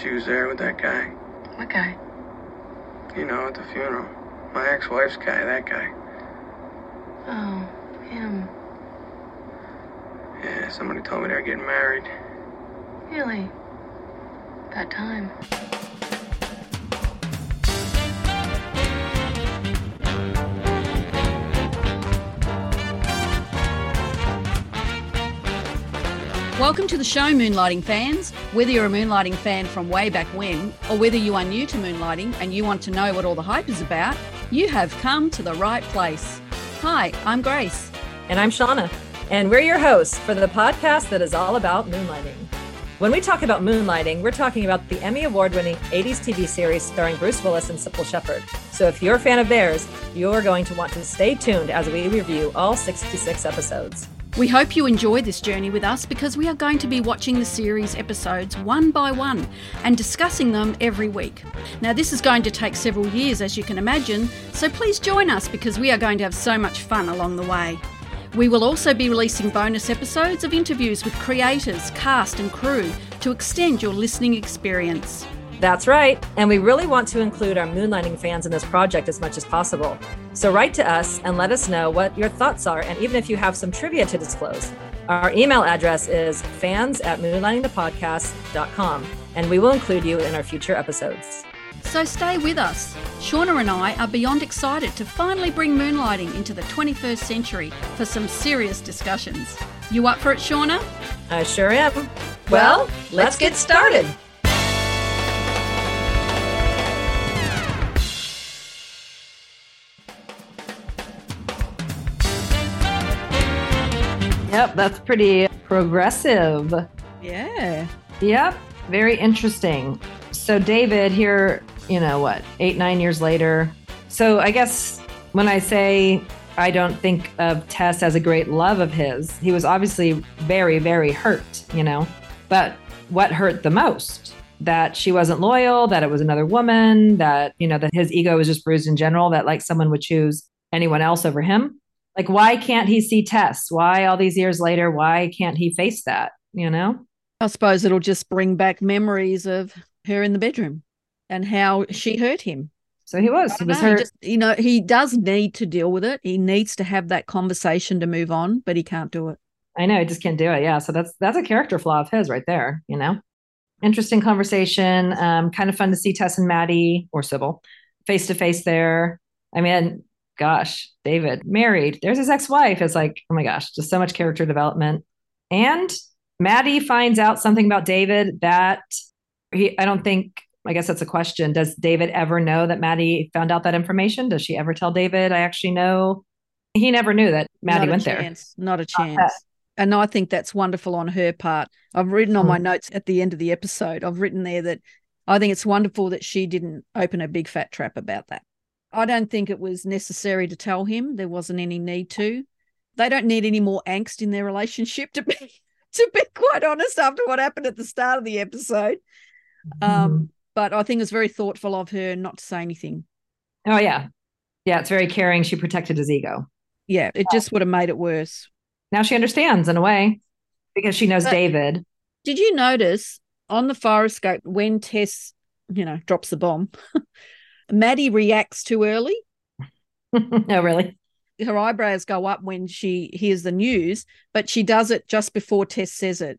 she was there with that guy. What guy? You know, at the funeral. My ex-wife's guy, that guy. Oh, him. Yeah, somebody told me they're getting married. Really? About time. Welcome to the show, Moonlighting fans. Whether you're a Moonlighting fan from way back when, or whether you are new to moonlighting and you want to know what all the hype is about, you have come to the right place. Hi, I'm Grace. And I'm Shauna. And we're your hosts for the podcast that is all about moonlighting. When we talk about moonlighting, we're talking about the Emmy Award-winning 80s TV series starring Bruce Willis and Sybil Shepherd. So if you're a fan of theirs, you're going to want to stay tuned as we review all 66 episodes. We hope you enjoy this journey with us because we are going to be watching the series episodes one by one and discussing them every week. Now, this is going to take several years, as you can imagine, so please join us because we are going to have so much fun along the way. We will also be releasing bonus episodes of interviews with creators, cast and crew to extend your listening experience. That's right, and we really want to include our moonlighting fans in this project as much as possible. So write to us and let us know what your thoughts are, and even if you have some trivia to disclose. Our email address is fans@moonlightingthepodcast.com, and we will include you in our future episodes. So stay with us. Shauna and I are beyond excited to finally bring moonlighting into the 21st century for some serious discussions. You up for it, Shauna? I sure am. Well, let's get started. Yep, that's pretty progressive. Yeah. Yep, very interesting. So David here, 8, 9 years later. So I guess when I say I don't think of Tess as a great love of his, he was obviously very, very hurt, But what hurt the most? That she wasn't loyal, that it was another woman, that his ego was just bruised in general, that like someone would choose anyone else over him. Like, why can't he see Tess? Why all these years later, why can't he face that, I suppose it'll just bring back memories of her in the bedroom and how she hurt him. So he was hurt. He does need to deal with it. He needs to have that conversation to move on, but he can't do it. I know, he just can't do it. Yeah. So that's a character flaw of his right there, Interesting conversation. Kind of fun to see Tess and Maddie or Sybil face to face there. I mean, gosh, David married. There's his ex-wife. It's like, oh my gosh, just so much character development. And Maddie finds out something about David that I guess that's a question. Does David ever know that Maddie found out that information? Does she ever tell David, I actually know? He never knew that Maddie went there. Not a chance. And I think that's wonderful on her part. I've written on my notes at the end of the episode, I've written there that I think it's wonderful that she didn't open a big fat trap about that. I don't think it was necessary to tell him. There wasn't any need to. They don't need any more angst in their relationship, to be quite honest, after what happened at the start of the episode. But I think it's very thoughtful of her not to say anything. Oh, yeah. Yeah, it's very caring. She protected his ego. Yeah, it just would have made it worse. Now she understands in a way because she knows David. Did you notice on the fire escape when Tess, drops the bomb, Maddie reacts too early? Oh, really? Her eyebrows go up when she hears the news, but she does it just before Tess says it.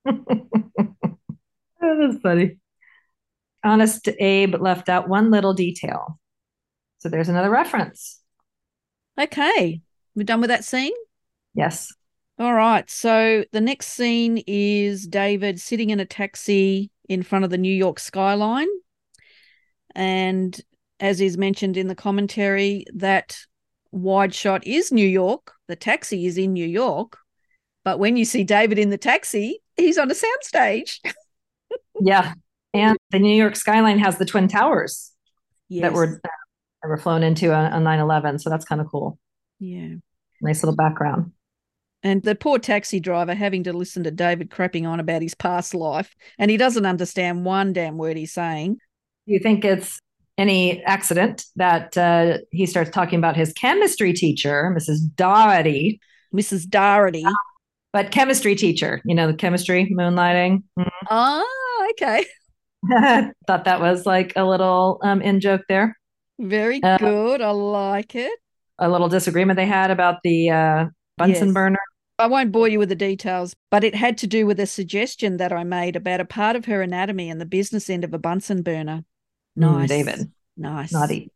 That's funny. Honest Abe left out one little detail. So there's another reference. Okay. We're done with that scene? Yes. All right. So the next scene is David sitting in a taxi in front of the New York skyline. And as is mentioned in the commentary, that wide shot is New York. The taxi is in New York. But when you see David in the taxi, he's on a soundstage. Yeah. And the New York skyline has the Twin Towers that were flown into on 9/11. So that's kind of cool. Yeah. Nice little background. And the poor taxi driver having to listen to David crapping on about his past life, and he doesn't understand one damn word he's saying. Do you think it's any accident that he starts talking about his chemistry teacher, Mrs. Doherty? Mrs. Doherty. But chemistry teacher, the chemistry, moonlighting. Mm-hmm. Oh, okay. Thought that was like a little in joke there. Very Uh, good. I like it. a little disagreement they had about the Bunsen Yes. burner. I won't bore you with the details, but it had to do with a suggestion that I made about a part of her anatomy and the business end of a Bunsen burner. Nice. David, Nice. naughty.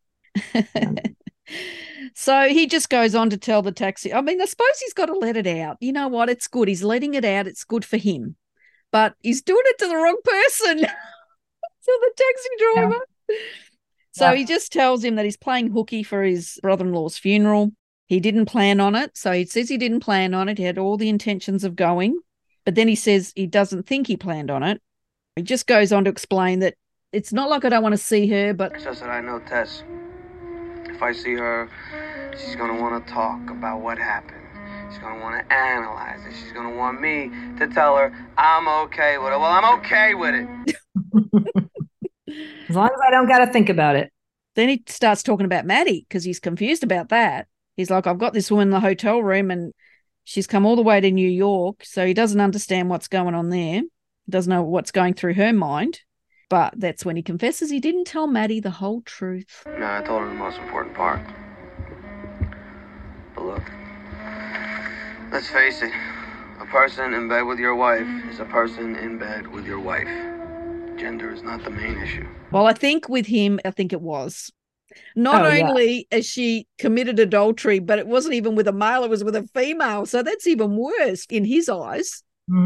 So he just goes on to tell the taxi. I mean, I suppose he's got to let it out. You know what? It's good. He's letting it out. It's good for him. But he's doing it to the wrong person. So the taxi driver. Yeah. So he just tells him that he's playing hooky for his brother-in-law's funeral. He didn't plan on it. So he says he didn't plan on it. He had all the intentions of going. But then he says he doesn't think he planned on it. He just goes on to explain that it's not like I don't want to see her, but It's just that I know Tess. If I see her, she's going to want to talk about what happened. She's going to want to analyze it. She's going to want me to tell her I'm okay with it. Well, I'm okay with it. As long as I don't got to think about it. Then he starts talking about Maddie because he's confused about that. He's like, I've got this woman in the hotel room and she's come all the way to New York. So he doesn't understand what's going on there. Doesn't know what's going through her mind. But that's when he confesses he didn't tell Maddie the whole truth. No, I told her the most important part. But look, let's face it. A person in bed with your wife is a person in bed with your wife. Gender is not the main issue. Well, I think with him, I think it was. Not only has she committed adultery, but it wasn't even with a male, it was with a female. So that's even worse in his eyes.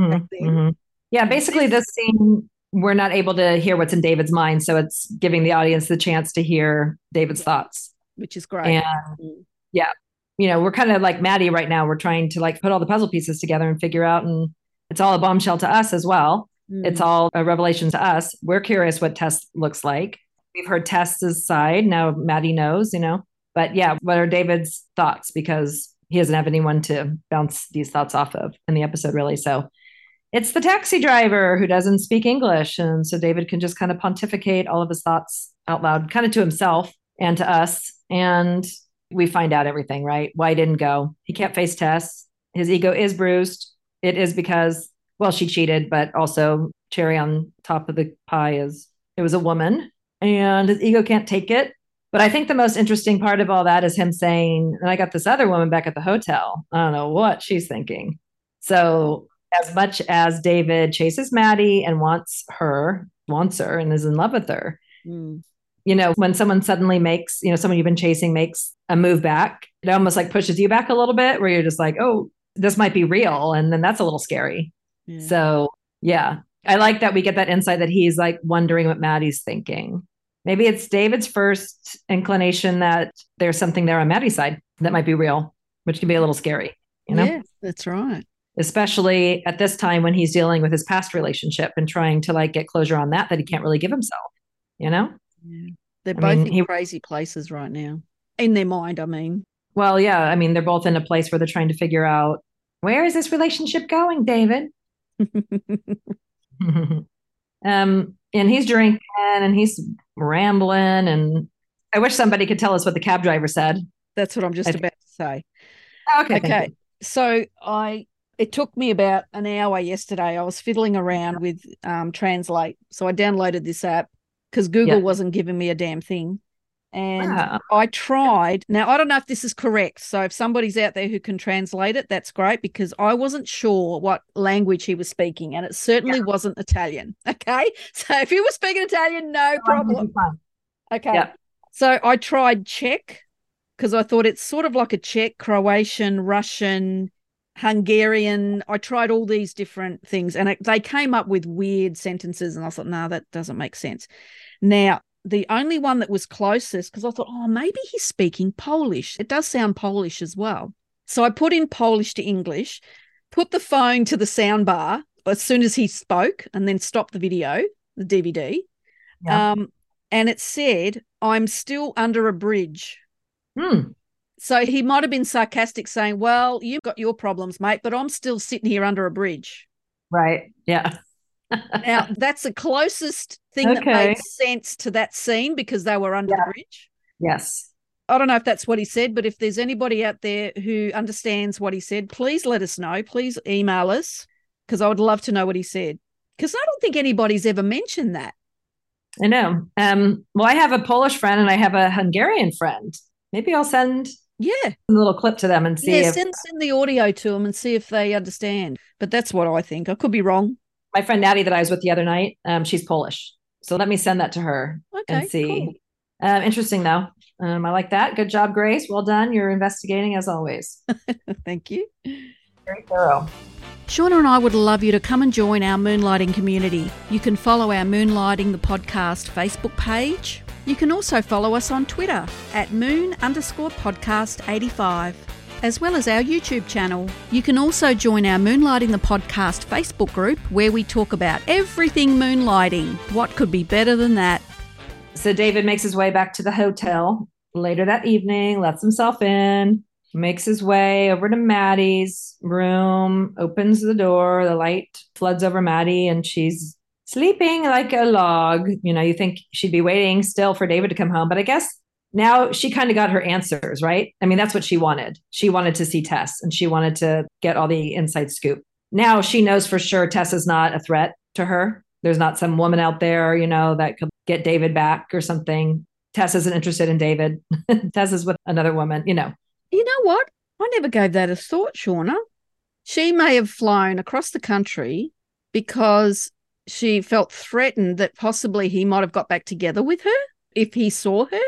Yeah, basically this scene, we're not able to hear what's in David's mind. So it's giving the audience the chance to hear David's thoughts. Which is great. And yeah, you know, we're kind of like Maddie right now. We're trying to like put all the puzzle pieces together and figure out, and it's all a bombshell to us as well. It's all a revelation to us. We're curious what Tess looks like. We've heard Tess's side. Now Maddie knows, you know. But yeah, what are David's thoughts? Because he doesn't have anyone to bounce these thoughts off of in the episode, really. So it's the taxi driver who doesn't speak English. And so David can just kind of pontificate all of his thoughts out loud, kind of to himself and to us. And we find out everything, right? Why he didn't go. He can't face Tess. His ego is bruised. It is because, well, she cheated, but also cherry on top of the pie is it was a woman and his ego can't take it. But I think the most interesting part of all that is him saying, and I got this other woman back at the hotel. I don't know what she's thinking. So as much as David chases Maddie and wants her and is in love with her, you know, when someone suddenly makes, you know, someone you've been chasing makes a move back, it almost like pushes you back a little bit where you're just like, oh, this might be real. And then that's a little scary. So yeah, I like that we get that insight that he's like wondering what Maddie's thinking. Maybe it's David's first inclination that there's something there on Maddie's side that might be real, which can be a little scary, you know? Yeah, that's right. Especially at this time when he's dealing with his past relationship and trying to like get closure on that he can't really give himself, you know? Yeah. They're both in crazy places right now. In their mind, I mean. Well, yeah. I mean, they're both in a place where they're trying to figure out, where is this relationship going, David? And he's drinking and he's rambling. And I wish somebody could tell us what the cab driver said. That's what I'm just about to say. Okay. So it took me about an hour yesterday. I was fiddling around with Translate. So I downloaded this app because Google wasn't giving me a damn thing. And I tried. Now, I don't know if this is correct. So if somebody's out there who can translate it, that's great, because I wasn't sure what language he was speaking, and it certainly wasn't Italian. Okay. So if he was speaking Italian, no problem. Okay. Yeah. So I tried Czech because I thought it's sort of like a Czech, Croatian, Russian, Hungarian. I tried all these different things and they came up with weird sentences, and I thought, no, that doesn't make sense. Now, the only one that was closest, because I thought, oh, maybe he's speaking Polish. It does sound Polish as well. So I put in Polish to English, put the phone to the sound bar as soon as he spoke, and then stopped the video, the DVD. Yeah. And it said, I'm still under a bridge. So he might have been sarcastic, saying, well, you've got your problems, mate, but I'm still sitting here under a bridge. Right. Yeah. Now, that's the closest thing that made sense to that scene, because they were under the bridge. Yes. I don't know if that's what he said, but if there's anybody out there who understands what he said, please let us know. Please email us, because I would love to know what he said, because I don't think anybody's ever mentioned that. I know. Well, I have a Polish friend and I have a Hungarian friend. Maybe I'll send Yeah. a little clip to them and see if send the audio to them and see if they understand. But that's what I think. I could be wrong. my friend Natty that I was with the other night, she's Polish. So let me send that to her and see. Cool. Interesting, though. I like that. Good job, Grace. Well done. You're investigating as always. Thank you. Very thorough. Shauna and I would love you to come and join our Moonlighting community. You can follow our Moonlighting the Podcast Facebook page. You can also follow us on Twitter at moon_podcast85, as well as our YouTube channel. You can also join our Moonlighting the Podcast Facebook group where we talk about everything moonlighting. What could be better than that? So David makes his way back to the hotel later that evening, lets himself in, makes his way over to Maddie's room, opens the door, the light floods over Maddie, and she's sleeping like a log. You know, you think she'd be waiting still for David to come home, but I guess now she kind of got her answers, right? I mean, that's what she wanted. She wanted to see Tess and she wanted to get all the inside scoop. Now she knows for sure Tess is not a threat to her. There's not some woman out there, you know, that could get David back or something. Tess isn't interested in David. Tess is with another woman, you know. You know what? I never gave that a thought, Shauna. She may have flown across the country because she felt threatened that possibly he might have got back together with her if he saw her.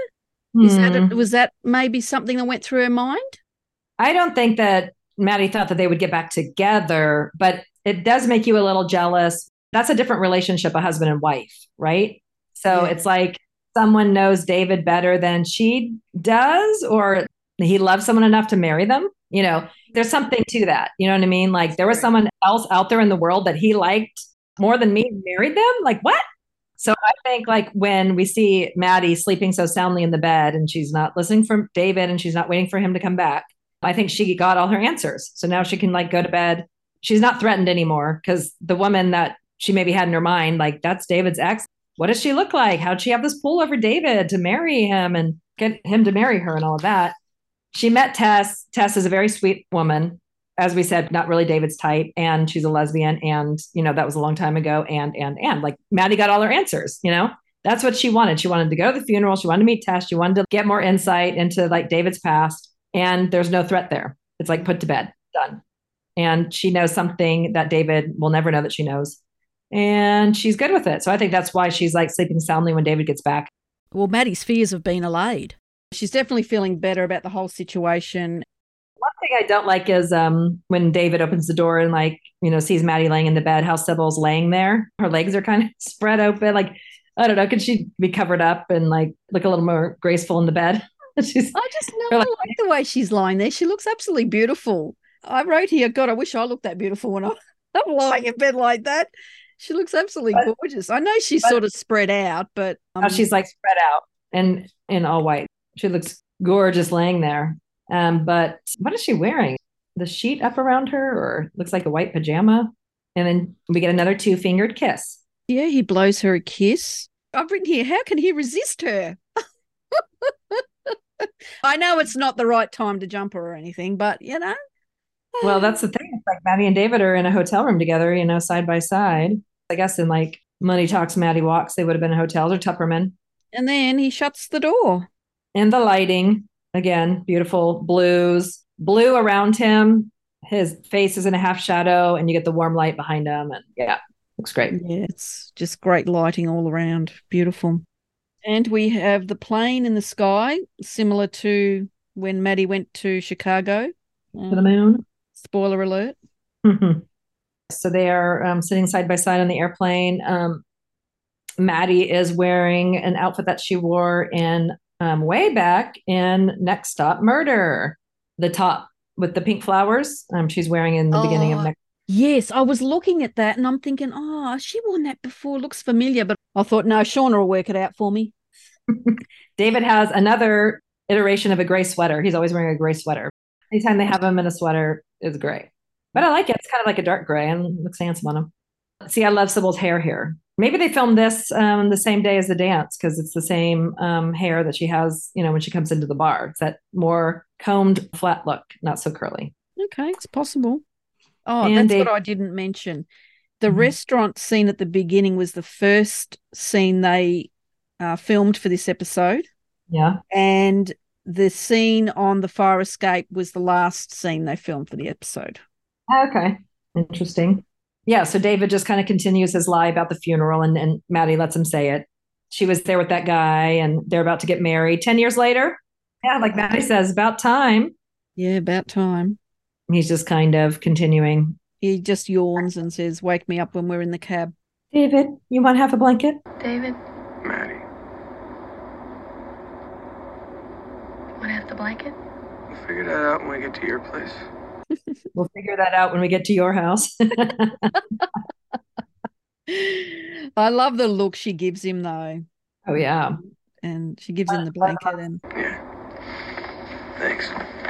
Was that maybe something that went through her mind? I don't think that Maddie thought that they would get back together, but it does make you a little jealous. That's a different relationship, a husband and wife, right? So It's like someone knows David better than she does, or he loves someone enough to marry them. You know, there's something to that. You know what I mean? Like there was someone else out there in the world that he liked more than me and married them. Like what? So I think like when we see Maddie sleeping so soundly in the bed and she's not listening for David and she's not waiting for him to come back, I think she got all her answers. So now she can like go to bed. She's not threatened anymore because the woman that she maybe had in her mind, like that's David's ex. What does she look like? How'd she have this pull over David to marry him and get him to marry her and all of that? She met Tess. Tess is a very sweet woman. As we said, not really David's type. And she's a lesbian. And, you know, that was a long time ago. And like Maddie got all her answers, you know, that's what she wanted. She wanted to go to the funeral. She wanted to meet Tess. She wanted to get more insight into like David's past. And there's no threat there. It's like put to bed, done. And she knows something that David will never know that she knows. And she's good with it. So I think that's why she's like sleeping soundly when David gets back. Well, Maddie's fears have been allayed. She's definitely feeling better about the whole situation. One thing I don't like is when David opens the door and like, you know, sees Maddie laying in the bed, how Sybil's laying there. Her legs are kind of spread open. Like, I don't know, could she be covered up and like look a little more graceful in the bed? I just know I like the way she's lying there. She looks absolutely beautiful. I wrote here, God, I wish I looked that beautiful when I'm lying in bed like that. She looks absolutely gorgeous. I know she's sort of spread out, but she's like spread out and in all white. She looks gorgeous laying there. But what is she wearing? The sheet up around her, or looks like a white pajama? And then we get another 2-fingered kiss. Yeah, he blows her a kiss. I've written here, how can he resist her? I know it's not the right time to jump her or anything, but you know. Well, that's the thing. It's like Maddie and David are in a hotel room together, you know, side by side. I guess in like Money Talks, Maddie Walks, they would have been in hotels or Tupperman. And then he shuts the door. And the lighting, again, beautiful blues, blue around him. His face is in a half shadow and you get the warm light behind him. And yeah, looks great. Yeah, it's just great lighting all around. Beautiful. And we have the plane in the sky, similar to when Maddie went to Chicago. To the moon. Spoiler alert. Mm-hmm. So they are sitting side by side on the airplane. Maddie is wearing an outfit that she wore in way back in Next Stop Murder. The top with the pink flowers she's wearing in the beginning of Next. Yes, I was looking at that and I'm thinking, she worn that before. Looks familiar. But I thought, no, Shauna will work it out for me. David has another iteration of a gray sweater. He's always wearing a gray sweater. Anytime they have him in a sweater, it's gray. But I like it. It's kind of like a dark gray and looks handsome on him. See, I love Sybil's hair here. Maybe they filmed this the same day as the dance because it's the same hair that she has, you know, when she comes into the bar. It's that more combed, flat look, not so curly. Okay, it's possible. Oh, and that's what I didn't mention. The restaurant scene at the beginning was the first scene they filmed for this episode. Yeah. And the scene on the fire escape was the last scene they filmed for the episode. Okay. Interesting. Yeah. So David just kind of continues his lie about the funeral, and Maddie lets him say it. She was there with that guy and they're about to get married 10 years later. Yeah. Like Maddie says, about time. Yeah, about time. He's just kind of continuing. He just yawns and says, wake me up when we're in the cab. David, you want half a blanket? David, Maddie, want half the blanket? we'll figure that out when we get to your place. We'll figure that out when we get to your house. I love the look she gives him, though. Oh, yeah. And she gives him the blanket. And Yeah. Thanks.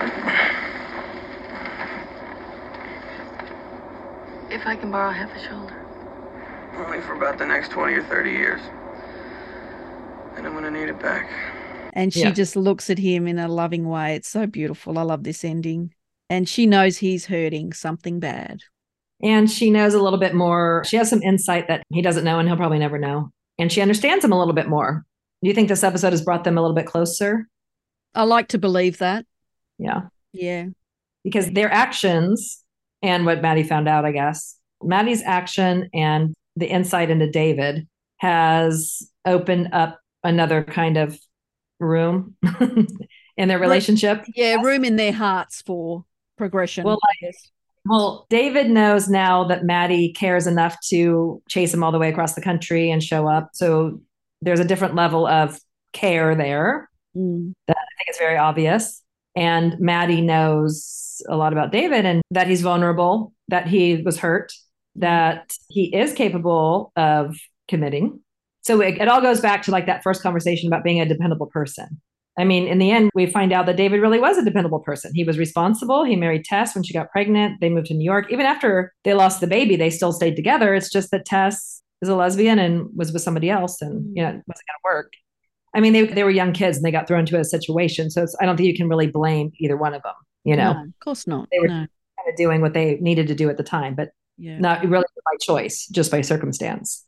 If I can borrow half a shoulder. Only for about the next 20 or 30 years. And I'm going to need it back. And she just looks at him in a loving way. It's so beautiful. I love this ending. And she knows he's hurting something bad. And she knows a little bit more. She has some insight that he doesn't know and he'll probably never know. And she understands him a little bit more. Do you think this episode has brought them a little bit closer? I like to believe that. Yeah. Yeah. Because their actions and what Maddie found out, I guess, Maddie's action and the insight into David has opened up another kind of room in their relationship. Yeah, room in their hearts for progression. Well, Well, David knows now that Maddie cares enough to chase him all the way across the country and show up. So there's a different level of care there that I think is very obvious. And Maddie knows a lot about David and that he's vulnerable, that he was hurt, that he is capable of committing. So it all goes back to like that first conversation about being a dependable person. I mean, in the end, we find out that David really was a dependable person. He was responsible. He married Tess when she got pregnant. They moved to New York. Even after they lost the baby, they still stayed together. It's just that Tess is a lesbian and was with somebody else and, it wasn't going to work. I mean, they were young kids and they got thrown into a situation. So I don't think you can really blame either one of them, No, of course not. They were kind of doing what they needed to do at the time, but not really by choice, just by circumstance,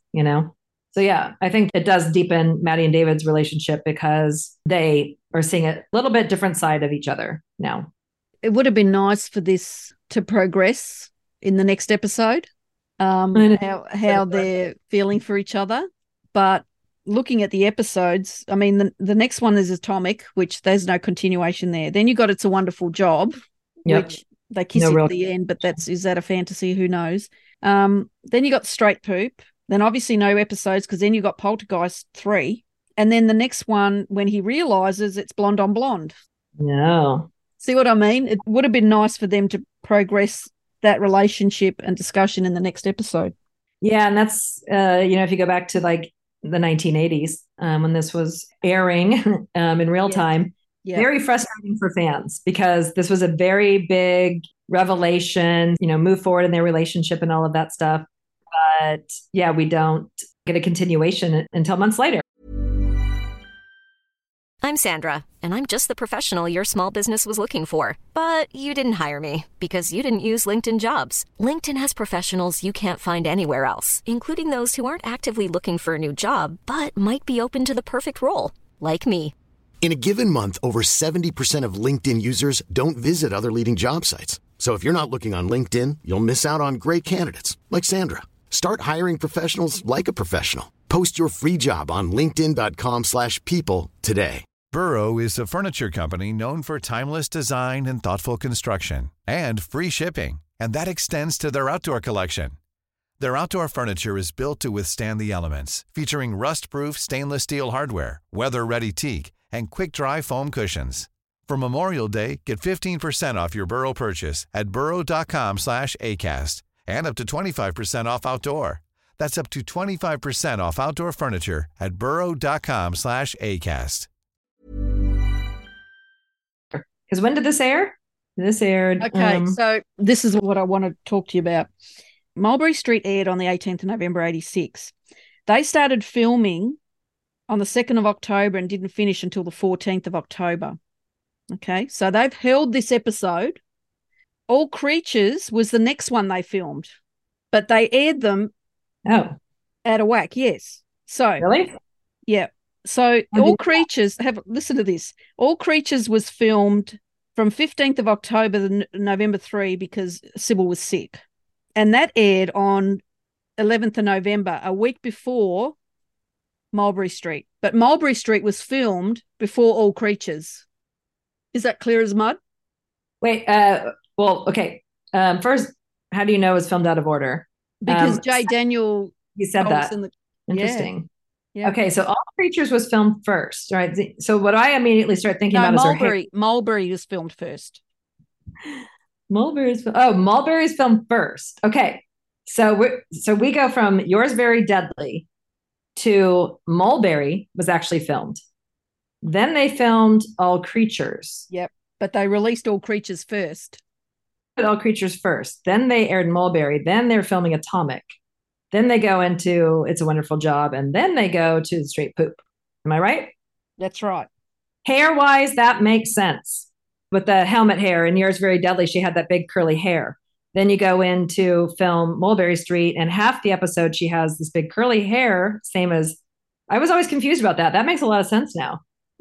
So yeah, I think it does deepen Maddie and David's relationship because they are seeing a little bit different side of each other now. It would have been nice for this to progress in the next episode, how they're feeling for each other. But looking at the episodes, I mean, the next one is Atomic, which there's no continuation there. Then you got It's a Wonderful Job, which they kiss at the end, but is that a fantasy? Who knows? Then you got Straight Poop. Then obviously no episodes because then you got Poltergeist 3. And then the next one, when he realizes it's Blonde on Blonde. No. See what I mean? It would have been nice for them to progress that relationship and discussion in the next episode. Yeah, and that's, if you go back to like the 1980s when this was airing in real time, very frustrating for fans because this was a very big revelation, move forward in their relationship and all of that stuff. But yeah, we don't get a continuation until months later. I'm Sandra, and I'm just the professional your small business was looking for. But you didn't hire me because you didn't use LinkedIn Jobs. LinkedIn has professionals you can't find anywhere else, including those who aren't actively looking for a new job, but might be open to the perfect role, like me. In a given month, over 70% of LinkedIn users don't visit other leading job sites. So if you're not looking on LinkedIn, you'll miss out on great candidates like Sandra. Start hiring professionals like a professional. Post your free job on linkedin.com/people today. Burrow is a furniture company known for timeless design and thoughtful construction and free shipping. And that extends to their outdoor collection. Their outdoor furniture is built to withstand the elements, featuring rust-proof stainless steel hardware, weather-ready teak, and quick-dry foam cushions. For Memorial Day, get 15% off your Burrow purchase at burrow.com/ACAST and up to 25% off outdoor. That's up to 25% off outdoor furniture at burrow.com/ACAST. Because when did this air? This aired. Okay, so this is what I want to talk to you about. Mulberry Street aired on the 18th of November, 86. They started filming on the 2nd of October and didn't finish until the 14th of October. Okay, so they've held this episode. All Creatures was the next one they filmed, but they aired them out of whack, yes. So really? Yeah. So All Creatures listen to this. All Creatures was filmed from 15th of October to November 3 because Sybil was sick. And that aired on 11th of November, a week before Mulberry Street. But Mulberry Street was filmed before All Creatures. Is that clear as mud? Wait, well, okay. First, how do you know it was filmed out of order? Because Jay Daniel... You said that. Interesting. Yeah. Okay, so All Creatures was filmed first, right? So what I immediately start thinking about is Mulberry was filmed first. Mulberry's filmed first. Okay, so we go from Yours Very Deadly to Mulberry was actually filmed. Then they filmed All Creatures. Yep, but they released All Creatures first. All Creatures first. Then they aired Mulberry. Then they're filming Atomic. Then they go into It's a Wonderful Job, and then they go to Straight Poop. Am I right? That's right. Hair-wise, that makes sense. With the helmet hair, in Yours Very Deadly, she had that big curly hair. Then you go into film Mulberry Street, and half the episode she has this big curly hair, same as... I was always confused about that. That makes a lot of sense now.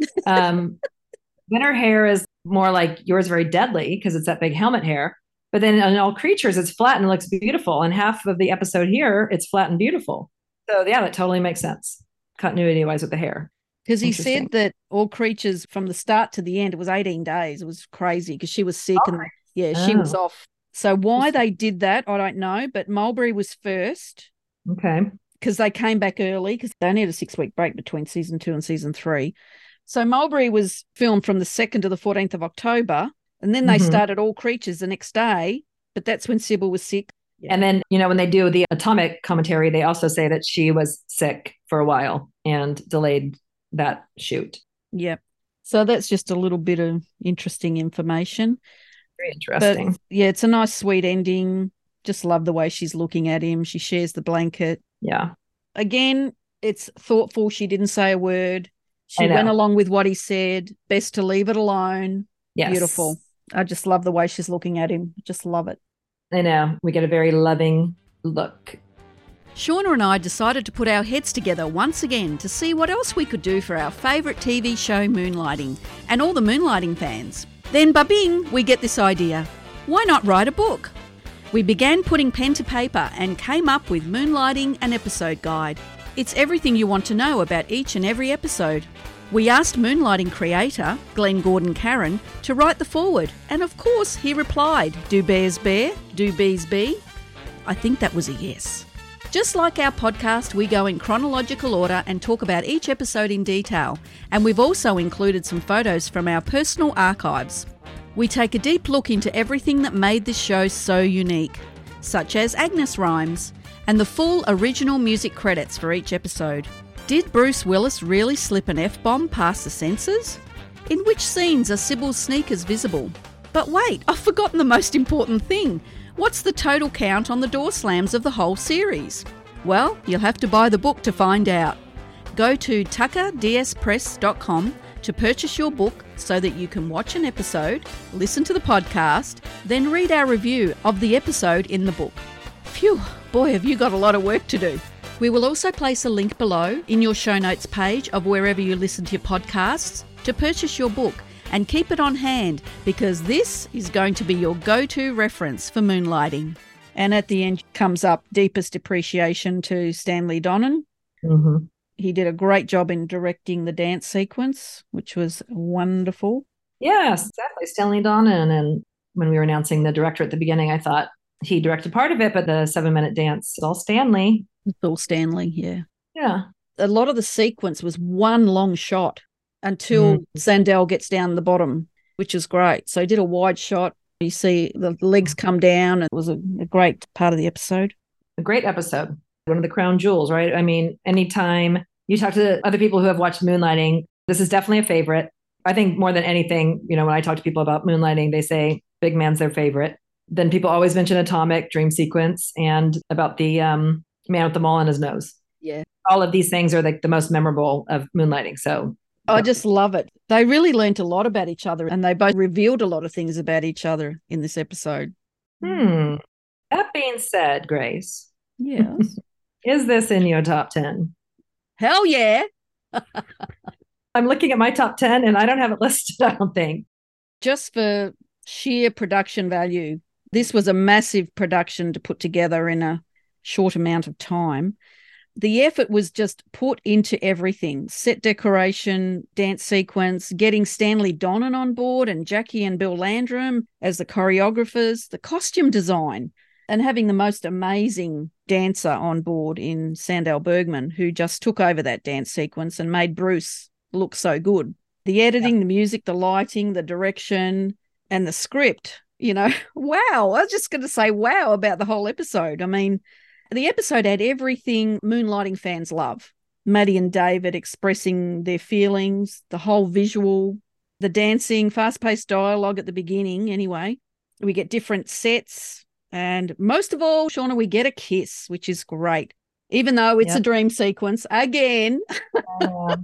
Then her hair is more like Yours Very Deadly, because it's that big helmet hair. But then in All Creatures, it's flat and it looks beautiful. And half of the episode here, it's flat and beautiful. So yeah, that totally makes sense. Continuity-wise with the hair. Because he said that All Creatures, from the start to the end, it was 18 days. It was crazy because she was sick she was off. So why they did that, I don't know. But Mulberry was first. Okay. Because they came back early because they only had a 6-week break between season 2 and season 3. So Mulberry was filmed from the 2nd to the 14th of October. And then they started All Creatures the next day, but that's when Sybil was sick. Yeah. And then, when they do the Atomic commentary, they also say that she was sick for a while and delayed that shoot. Yeah. So that's just a little bit of interesting information. Very interesting. But, yeah, it's a nice, sweet ending. Just love the way she's looking at him. She shares the blanket. Yeah. Again, it's thoughtful. She didn't say a word. She went along with what he said. Best to leave it alone. Yes. Beautiful. I just love the way she's looking at him. Just love it. I know. We get a very loving look. Shauna and I decided to put our heads together once again to see what else we could do for our favourite TV show Moonlighting and all the Moonlighting fans. Then, ba-bing, we get this idea. Why not write a book? We began putting pen to paper and came up with Moonlighting, an episode guide. It's everything you want to know about each and every episode. We asked Moonlighting creator, Glenn Gordon Caron, to write the foreword, and of course he replied, do bears bear, do bees bee? I think that was a yes. Just like our podcast, we go in chronological order and talk about each episode in detail, and we've also included some photos from our personal archives. We take a deep look into everything that made this show so unique, such as Agnes rhymes, and the full original music credits for each episode. Did Bruce Willis really slip an F-bomb past the censors? In which scenes are Sybil's sneakers visible? But wait, I've forgotten the most important thing. What's the total count on the door slams of the whole series? Well, you'll have to buy the book to find out. Go to tuckerdspress.com to purchase your book so that you can watch an episode, listen to the podcast, then read our review of the episode in the book. Phew, boy, have you got a lot of work to do. We will also place a link below in your show notes page of wherever you listen to your podcasts to purchase your book and keep it on hand because this is going to be your go-to reference for Moonlighting. And at the end comes up deepest appreciation to Stanley Donen. Mm-hmm. He did a great job in directing the dance sequence, which was wonderful. Yes, exactly. Stanley Donen. And when we were announcing the director at the beginning, I thought he directed part of it, but the 7-minute dance, it's all Stanley. It's all Stanley, yeah. Yeah. A lot of the sequence was one long shot until Sandel gets down the bottom, which is great. So he did a wide shot. You see the legs come down. It was a great part of the episode. A great episode. One of the crown jewels, right? I mean, anytime you talk to other people who have watched Moonlighting, this is definitely a favorite. I think more than anything, when I talk to people about Moonlighting, they say Big Man's their favorite. Then people always mention Atomic, Dream Sequence, and about the man with the mole on his nose. Yeah. All of these things are like the most memorable of Moonlighting. So I just love it. They really learnt a lot about each other and they both revealed a lot of things about each other in this episode. That being said, Grace. Yes. Is this in your top 10? Hell yeah. I'm looking at my top 10 and I don't have it listed, I don't think. Just for sheer production value, this was a massive production to put together in a short amount of time. The effort was just put into everything: set decoration, dance sequence, getting Stanley Donen on board and Jackie and Bill Landrum as the choreographers, the costume design, and having the most amazing dancer on board in Sandal Bergman, who just took over that dance sequence and made Bruce look so good. The editing, the music, the lighting, the direction, and the script, wow. I was just going to say wow about the whole episode. I mean, the episode had everything Moonlighting fans love. Maddie and David expressing their feelings, the whole visual, the dancing, fast-paced dialogue at the beginning anyway. We get different sets. And most of all, Shauna, we get a kiss, which is great, even though it's a dream sequence again. But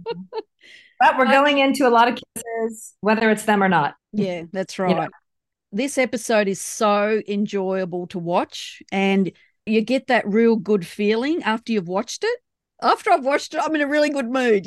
we're going into a lot of kisses, whether it's them or not. Yeah, that's right. This episode is so enjoyable to watch, and you get that real good feeling after you've watched it. After I've watched it, I'm in a really good mood,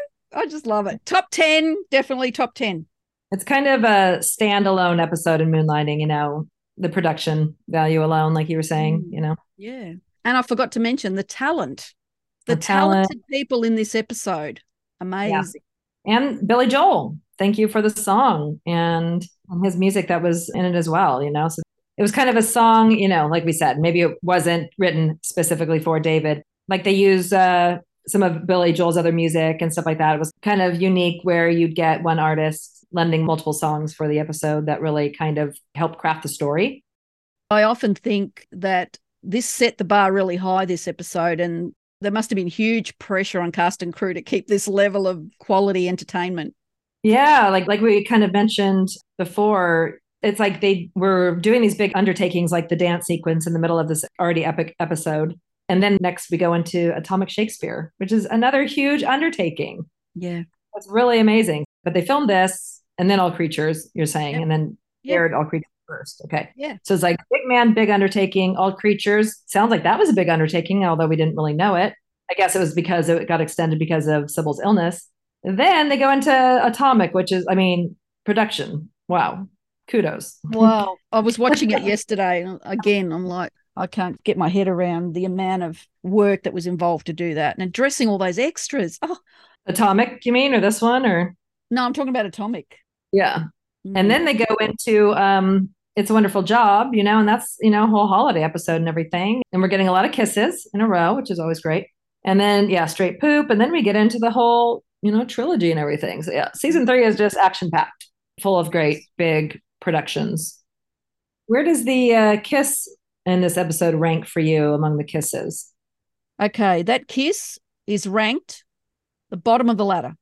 I just love it. Top 10, definitely top 10. It's kind of a standalone episode in Moonlighting, the production value alone, like you were saying, Yeah. And I forgot to mention the talent. The talented people in this episode. Amazing. Yeah. And Billy Joel, thank you for the song and his music that was in it as well, So it was kind of a song, like we said, maybe it wasn't written specifically for David. Like they use some of Billy Joel's other music and stuff like that. It was kind of unique where you'd get one artist lending multiple songs for the episode that really kind of helped craft the story. I often think that this set the bar really high, this episode, and there must have been huge pressure on cast and crew to keep this level of quality entertainment. Yeah, like we kind of mentioned before, it's like they were doing these big undertakings like the dance sequence in the middle of this already epic episode. And then next we go into Atomic Shakespeare, which is another huge undertaking. Yeah. It's really amazing. But they filmed this and then All Creatures, you're saying, and then aired All Creatures first. Okay. Yeah. So it's like big man, big undertaking, All Creatures. Sounds like that was a big undertaking, although we didn't really know it. I guess it was because it got extended because of Sybil's illness. Then they go into Atomic, which is, production. Wow. Kudos. Wow. I was watching it yesterday. And again, I'm like, I can't get my head around the amount of work that was involved to do that. And addressing all those extras. Oh. Atomic, you mean, or this one? Or no, I'm talking about Atomic. Yeah. And then they go into It's a Wonderful Job, and that's, a whole holiday episode and everything. And we're getting a lot of kisses in a row, which is always great. And then, Straight Poop. And then we get into the whole, trilogy and everything. So season 3 is just action-packed, full of great, big productions. Where does the kiss in this episode rank for you among the kisses? Okay, that kiss is ranked the bottom of the ladder.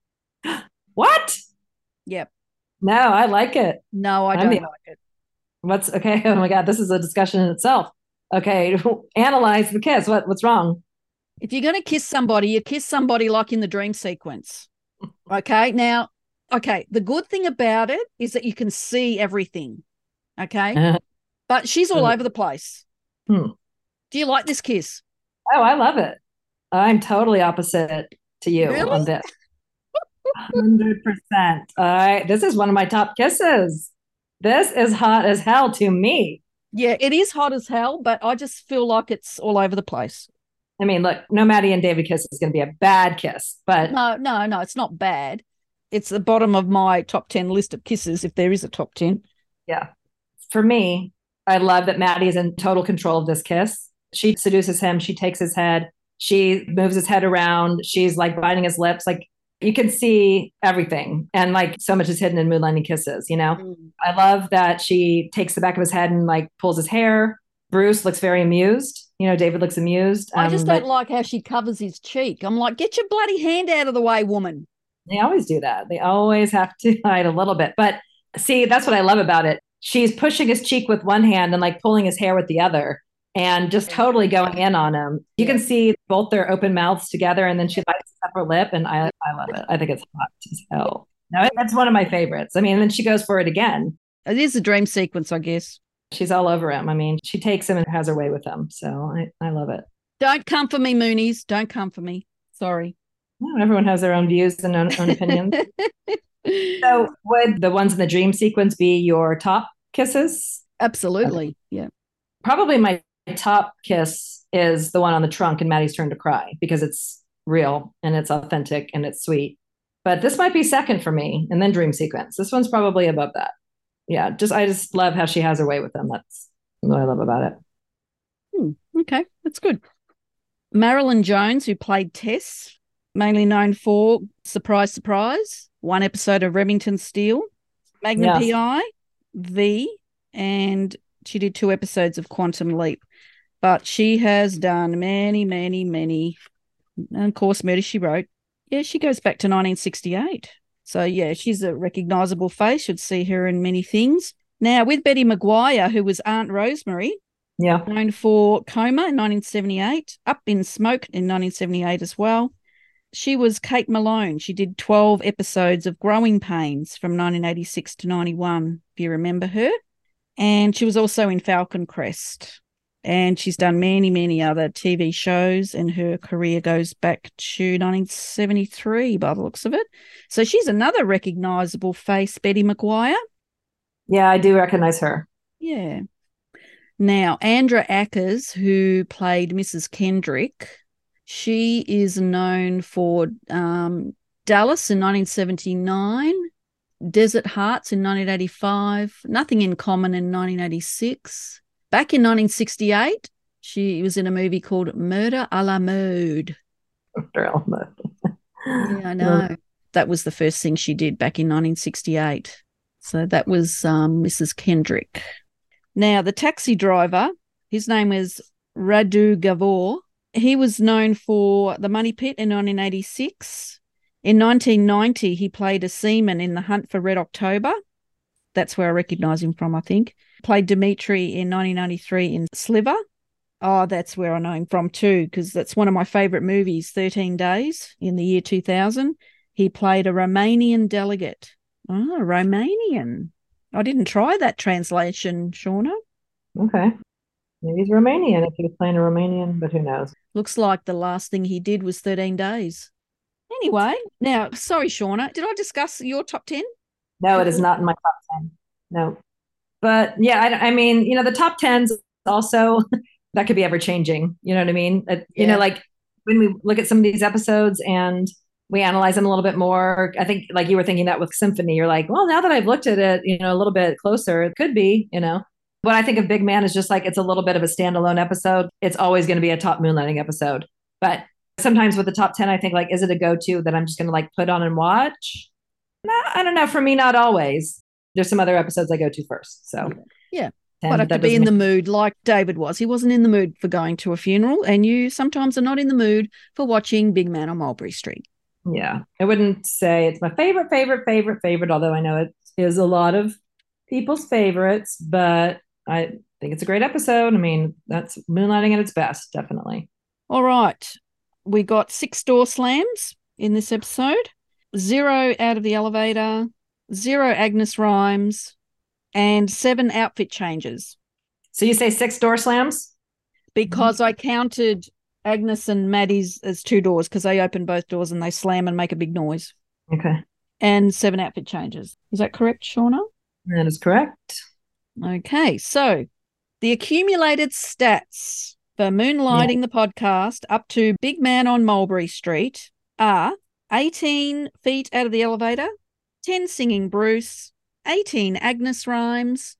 What? Yep. No, I like it. No, I don't like it. What's okay? Oh my God, this is a discussion in itself. Okay, analyze the kiss. What's wrong? If you're going to kiss somebody, you kiss somebody like in the dream sequence. Okay, now, the good thing about it is that you can see everything. Okay, but she's all over the place. Do you like this kiss? Oh, I love it. I'm totally opposite to you on this. 100%. All right, this is one of my top kisses. This is hot as hell to me. Yeah, it is hot as hell, but I just feel like it's all over the place. I mean, look, no Maddie and David kiss is going to be a bad kiss, but no, it's not bad. It's the bottom of my top 10 list of kisses, if there is a top 10. Yeah. For me, I love that Maddie is in total control of this kiss. She seduces him. She takes his head. She moves his head around. She's like biting his lips. Like you can see everything. And like so much is hidden in Moonlighting kisses, I love that she takes the back of his head and like pulls his hair. Bruce looks very amused. David looks amused. I just don't like how she covers his cheek. I'm like, get your bloody hand out of the way, woman. They always do that. They always have to hide a little bit. But see, that's what I love about it. She's pushing his cheek with one hand and like pulling his hair with the other and just totally going in on him. You can see both their open mouths together and then she bites his upper lip and I love it. I think it's hot as hell. No, that's one of my favorites. And then she goes for it again. It is a dream sequence, I guess. She's all over him. She takes him and has her way with him. So I love it. Don't come for me, Moonies. Don't come for me. Sorry. Well, everyone has their own views and own opinions. So would the ones in the dream sequence be your top kisses? Absolutely. Yeah. Probably my top kiss is the one on the trunk in Maddie's Turn to Cry because it's real and it's authentic and it's sweet. But this might be second for me, and then dream sequence. This one's probably above that. Yeah, I just love how she has her way with them. That's what I love about it. Okay, that's good. Marilyn Jones, who played Tess, mainly known for Surprise, Surprise, one episode of Remington Steele, Magnum PI, V, and she did 2 episodes of Quantum Leap. But she has done many, many, many, and of course, Murder, She Wrote. Yeah, she goes back to 1968. So, yeah, she's a recognisable face. You'd see her in many things. Now, with Betty Maguire, who was Aunt Rosemary, known for Coma in 1978, Up in Smoke in 1978 as well. She was Kate Malone. She did 12 episodes of Growing Pains from 1986 to 91, if you remember her. And she was also in Falcon Crest. And she's done many, many other TV shows, and her career goes back to 1973 by the looks of it. So she's another recognisable face, Betty Maguire. Yeah, I do recognise her. Yeah. Now, Andra Ackers, who played Mrs. Kendrick, she is known for Dallas in 1979, Desert Hearts in 1985, Nothing in Common in 1986. Back in 1968, she was in a movie called Murder à la Mode. Yeah, I know. That was the first thing she did back in 1968. So that was Mrs. Kendrick. Now, the taxi driver, his name is Radu Gavor. He was known for The Money Pit in 1986. In 1990, he played a seaman in The Hunt for Red October. That's where I recognise him from, I think. Played Dimitri in 1993 in Sliver. Oh, that's where I know him from too, because that's one of my favourite movies, 13 Days, in the year 2000. He played a Romanian delegate. Oh, Romanian. I didn't try that translation, Shauna. Okay. Maybe he's Romanian if he was playing a Romanian, but who knows? Looks like the last thing he did was 13 Days. Anyway, now, sorry, Shauna, did I discuss your top 10? No, it is not in my top 10. No. But yeah, I mean, the top 10s also, that could be ever changing. You know what I mean? You know, like when we look at some of these episodes and we analyze them a little bit more, I think like you were thinking that with Symphony, you're like, well, now that I've looked at it, a little bit closer, it could be, What I think of Big Man is just like, it's a little bit of a standalone episode. It's always going to be a top Moonlighting episode. But sometimes with the top 10, I think like, is it a go-to that I'm just going to like put on and watch? No, I don't know. For me, not always. There's some other episodes I go to first. So yeah. I'd have to be in the mood like David was. He wasn't in the mood for going to a funeral, and you sometimes are not in the mood for watching Big Man on Mulberry Street. Yeah. I wouldn't say it's my favorite, although I know it is a lot of people's favorites, but I think it's a great episode. I mean, that's Moonlighting at its best, definitely. All right. We got 6 door slams in this episode, 0 out of the elevator, 0 Agnes Rhymes, and 7 outfit changes. So you say 6 door slams? Because I counted Agnes and Maddie's as 2 doors because they open both doors and they slam and make a big noise. Okay. And 7 outfit changes. Is that correct, Shauna? That is correct. Okay, so the accumulated stats for Moonlighting the podcast up to Big Man on Mulberry Street are 18 feet out of the elevator, 10 singing Bruce, 18 Agnes Rhymes,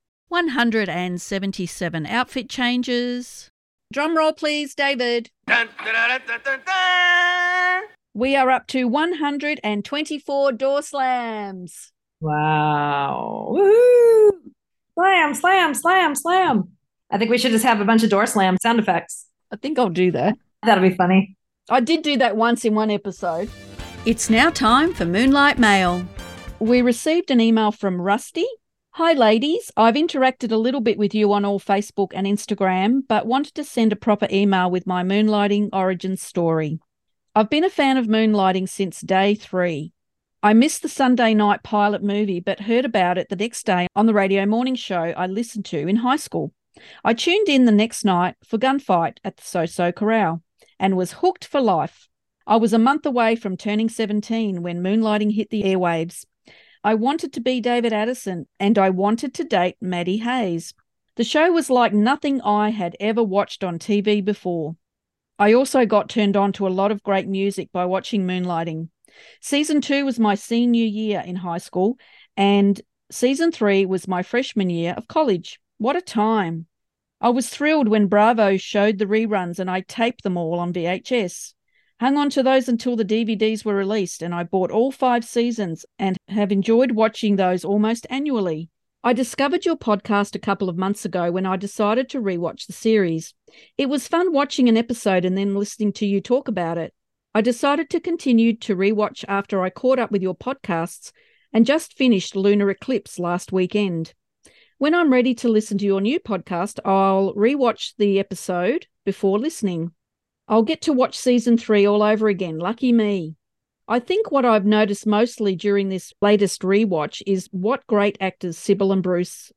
177 outfit changes. Drum roll, please, David. Dun, dun, dun, dun, dun, dun. We are up to 124 door slams. Wow. Woohoo! Slam, slam, slam, slam. I think we should just have a bunch of door slam sound effects. I think I'll do that. That'll be funny. I did do that once in one episode. It's now time for Moonlight Mail. We received an email from Rusty. Hi, ladies. I've interacted a little bit with you on all Facebook and Instagram, but wanted to send a proper email with my Moonlighting origin story. I've been a fan of Moonlighting since day 3. I missed the Sunday night pilot movie, but heard about it the next day on the radio morning show I listened to in high school. I tuned in the next night for Gunfight at the So-So Corral and was hooked for life. I was a month away from turning 17 when Moonlighting hit the airwaves. I wanted to be David Addison, and I wanted to date Maddie Hayes. The show was like nothing I had ever watched on TV before. I also got turned on to a lot of great music by watching Moonlighting. Season 2 was my senior year in high school, and Season 3 was my freshman year of college. What a time. I was thrilled when Bravo showed the reruns and I taped them all on VHS. Hung on to those until the DVDs were released, and I bought all 5 seasons and have enjoyed watching those almost annually. I discovered your podcast a couple of months ago when I decided to rewatch the series. It was fun watching an episode and then listening to you talk about it. I decided to continue to rewatch after I caught up with your podcasts and just finished Lunar Eclipse last weekend. When I'm ready to listen to your new podcast, I'll rewatch the episode before listening. I'll get to watch season 3 all over again. Lucky me. I think what I've noticed mostly during this latest rewatch is what great actors Sybil and Bruce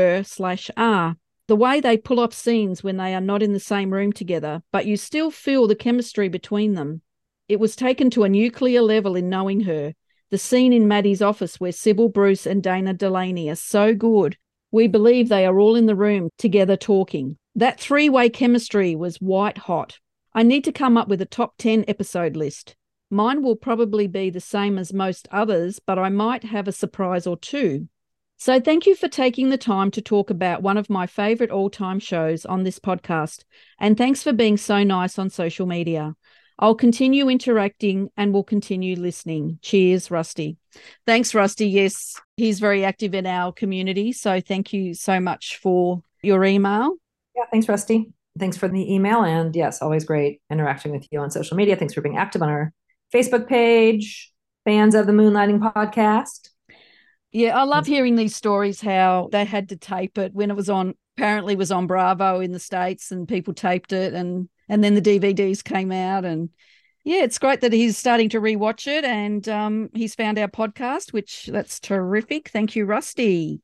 were/are. The way they pull off scenes when they are not in the same room together, but you still feel the chemistry between them. It was taken to a nuclear level in Knowing Her. The scene in Maddie's office where Sybil, Bruce and Dana Delaney are so good. We believe they are all in the room together talking. That 3-way chemistry was white hot. I need to come up with a top 10 episode list. Mine will probably be the same as most others, but I might have a surprise or two. So thank you for taking the time to talk about one of my favourite all-time shows on this podcast, and thanks for being so nice on social media. I'll continue interacting and will continue listening. Cheers, Rusty. Thanks, Rusty. Yes, he's very active in our community, so thank you so much for your email. Yeah, thanks, Rusty. Thanks for the email. And yes, always great interacting with you on social media. Thanks for being active on our Facebook page, fans of the Moonlighting podcast. Yeah, I love hearing these stories, how they had to tape it when it was on, apparently was on Bravo in the States, and people taped it and then the DVDs came out. And yeah, it's great that he's starting to rewatch it, and he's found our podcast, which that's terrific. Thank you, Rusty.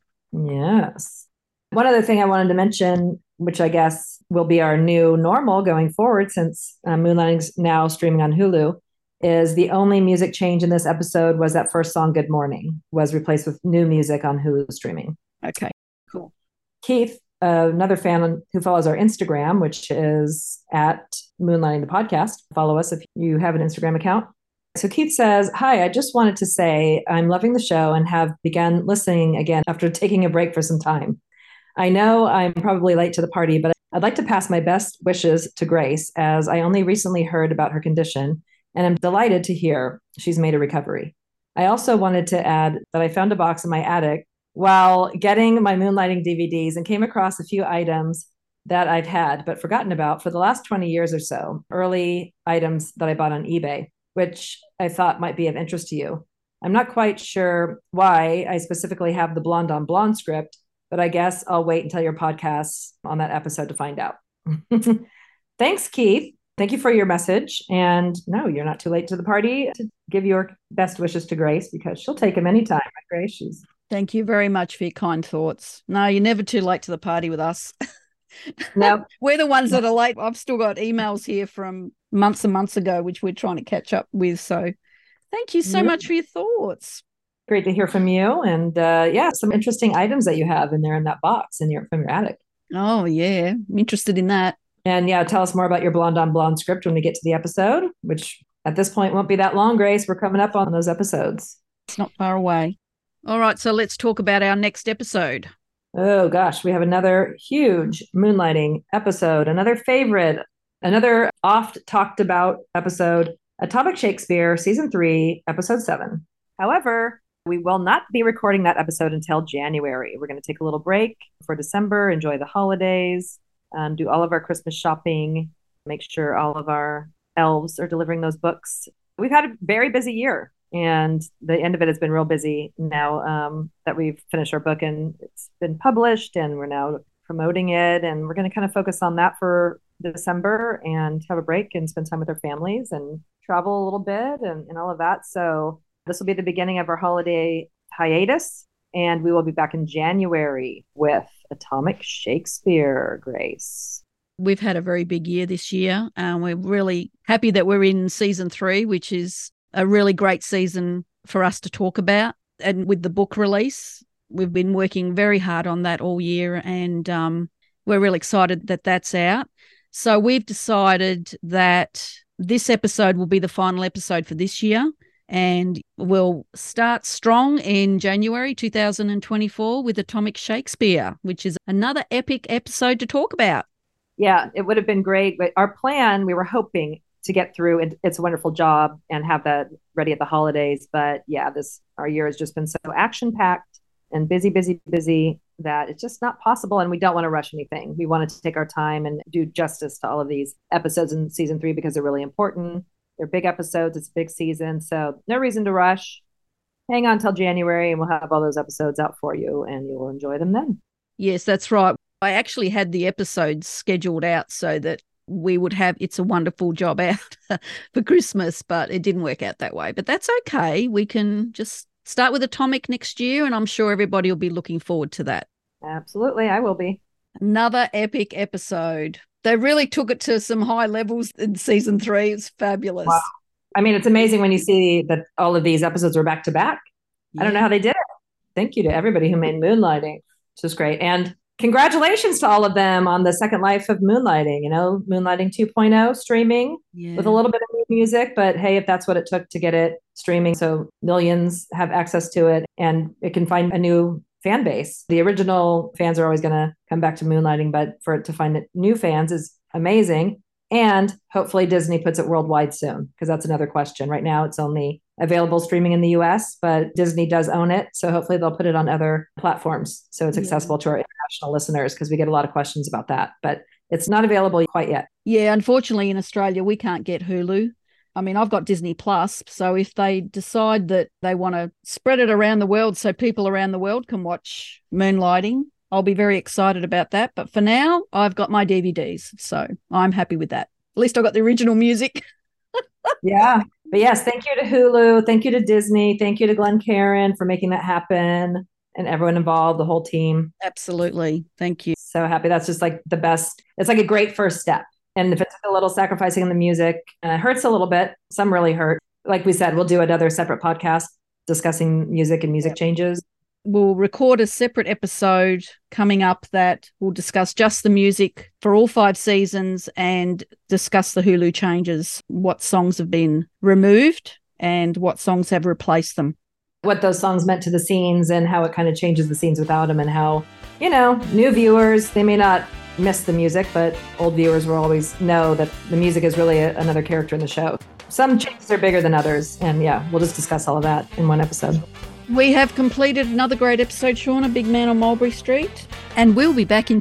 Yes. One other thing I wanted to mention, which I guess will be our new normal going forward since Moonlighting's now streaming on Hulu, is the only music change in this episode was that first song, Good Morning, was replaced with new music on Hulu streaming. Okay, cool. Keith, another fan who follows our Instagram, which is at Moonlighting the Podcast. Follow us if you have an Instagram account. So Keith says, "Hi, I just wanted to say I'm loving the show and have begun listening again after taking a break for some time. I know I'm probably late to the party, but I'd like to pass my best wishes to Grace, as I only recently heard about her condition, and I'm delighted to hear she's made a recovery. I also wanted to add that I found a box in my attic while getting my Moonlighting DVDs and came across a few items that I've had but forgotten about for the last 20 years or so, early items that I bought on eBay, which I thought might be of interest to you. I'm not quite sure why I specifically have the Blonde on Blonde script, but I guess I'll wait until your podcast on that episode to find out." Thanks, Keith. Thank you for your message. And no, you're not too late to the party to give your best wishes to Grace, because she'll take them anytime. Right, Grace? Thank you very much for your kind thoughts. No, you're never too late to the party with us. No. We're the ones that are late. I've still got emails here from months and months ago, which we're trying to catch up with. So thank you so much for your thoughts. Great to hear from you. And yeah, some interesting items that you have in there in that box from your attic. Oh, yeah. I'm interested in that. And yeah, tell us more about your Blonde on Blonde script when we get to the episode, which at this point won't be that long, Grace. We're coming up on those episodes. It's not far away. All right, so let's talk about our next episode. Oh gosh, we have another huge Moonlighting episode, another favorite, another oft talked about episode, Atomic Shakespeare, Season 3, Episode 7. However, we will not be recording that episode until January. We're going to take a little break for December, enjoy the holidays, do all of our Christmas shopping, make sure all of our elves are delivering those books. We've had a very busy year, and the end of it has been real busy now that we've finished our book and it's been published, and we're now promoting it. And we're going to kind of focus on that for December and have a break and spend time with our families and travel a little bit and all of that. So this will be the beginning of our holiday hiatus, and we will be back in January with Atomic Shakespeare, Grace. We've had a very big year this year. We're really happy that we're in season 3, which is a really great season for us to talk about. And with the book release, we've been working very hard on that all year, and we're really excited that that's out. So we've decided that this episode will be the final episode for this year, and we'll start strong in January 2024 with Atomic Shakespeare, which is another epic episode to talk about. Yeah, it would have been great. But our plan, we were hoping to get through It's a Wonderful Job and have that ready at the holidays. But yeah, our year has just been so action-packed and busy that it's just not possible. And we don't want to rush anything. We wanted to take our time and do justice to all of these episodes in season 3 because they're really important. They're big episodes. It's a big season. So no reason to rush. Hang on till January and we'll have all those episodes out for you and you will enjoy them then. Yes, that's right. I actually had the episodes scheduled out so that we would have It's a Wonderful Job out for Christmas, but it didn't work out that way. But that's okay. We can just start with Atomic next year, and I'm sure everybody will be looking forward to that. Absolutely, I will be. Another epic episode. They really took it to some high levels in season 3. It's fabulous. Wow. I mean, it's amazing when you see that all of these episodes were back to back. Yeah. I don't know how they did it. Thank you to everybody who made Moonlighting. This was great. And congratulations to all of them on the second life of Moonlighting, Moonlighting 2.0 streaming with a little bit of new music. But hey, if that's what it took to get it streaming, so millions have access to it and it can find a new fan base. The original fans are always going to come back to Moonlighting, but for it to find new fans is amazing. And hopefully Disney puts it worldwide soon, because that's another question. Right now, it's only available streaming in the US, but Disney does own it. So hopefully they'll put it on other platforms so it's accessible to our international listeners, because we get a lot of questions about that. But it's not available quite yet. Yeah, unfortunately in Australia, we can't get Hulu. I mean, I've got Disney Plus. So if they decide that they want to spread it around the world so people around the world can watch Moonlighting, I'll be very excited about that. But for now, I've got my DVDs. So I'm happy with that. At least I got the original music. Yeah. But yes, thank you to Hulu. Thank you to Disney. Thank you to Glenn Caron for making that happen, and everyone involved, the whole team. Absolutely. Thank you. So happy. That's just like the best. It's like a great first step. And if it's a little sacrificing in the music, and it hurts a little bit, some really hurt. Like we said, we'll do another separate podcast discussing music and music changes. We'll record a separate episode coming up that will discuss just the music for all 5 seasons and discuss the Hulu changes, what songs have been removed and what songs have replaced them. What those songs meant to the scenes and how it kind of changes the scenes without them, and how, new viewers, they may not miss the music, but old viewers will always know that the music is really another character in the show. Some changes are bigger than others, and we'll just discuss all of that in one episode. We have completed another great episode, Shauna, Big Man on Mulberry Street, and we'll be back in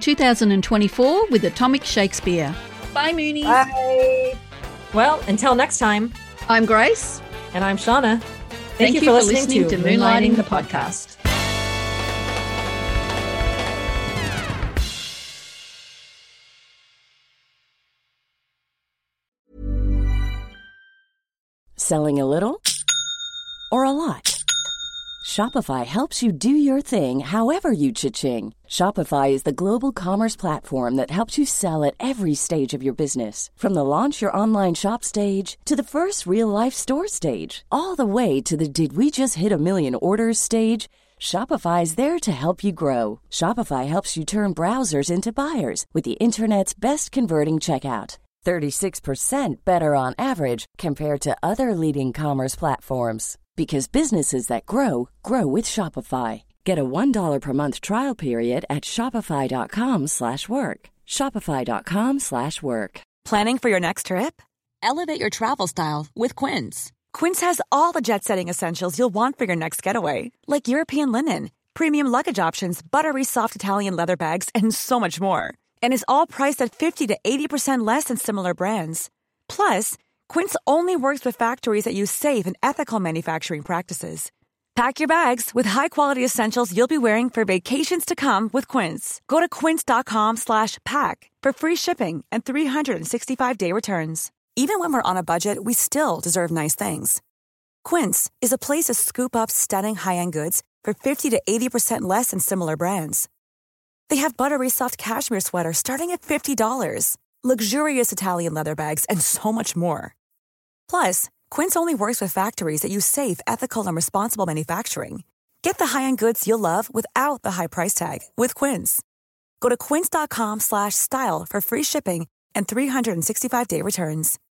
2024 with Atomic Shakespeare. Bye, Moonies. Bye. Well, until next time. I'm Grace. And I'm Shauna. Thank you for listening to Moonlighting the podcast. Selling a little or a lot? Shopify helps you do your thing however you cha-ching. Shopify is the global commerce platform that helps you sell at every stage of your business. From the launch your online shop stage to the first real-life store stage, all the way to the did we just hit a million orders stage. Shopify is there to help you grow. Shopify helps you turn browsers into buyers with the internet's best converting checkout. 36% better on average compared to other leading commerce platforms. Because businesses that grow, grow with Shopify. Get a $1 per month trial period at shopify.com/work. Shopify.com/work. Planning for your next trip? Elevate your travel style with Quince. Quince has all the jet-setting essentials you'll want for your next getaway, like European linen, premium luggage options, buttery soft Italian leather bags, and so much more. And is all priced at 50 to 80% less than similar brands. Plus, Quince only works with factories that use safe and ethical manufacturing practices. Pack your bags with high-quality essentials you'll be wearing for vacations to come with Quince. Go to quince.com/pack for free shipping and 365-day returns. Even when we're on a budget, we still deserve nice things. Quince is a place to scoop up stunning high-end goods for 50 to 80% less than similar brands. They have buttery soft cashmere sweaters starting at $50, luxurious Italian leather bags, and so much more. Plus, Quince only works with factories that use safe, ethical, and responsible manufacturing. Get the high-end goods you'll love without the high price tag with Quince. Go to quince.com/style for free shipping and 365-day returns.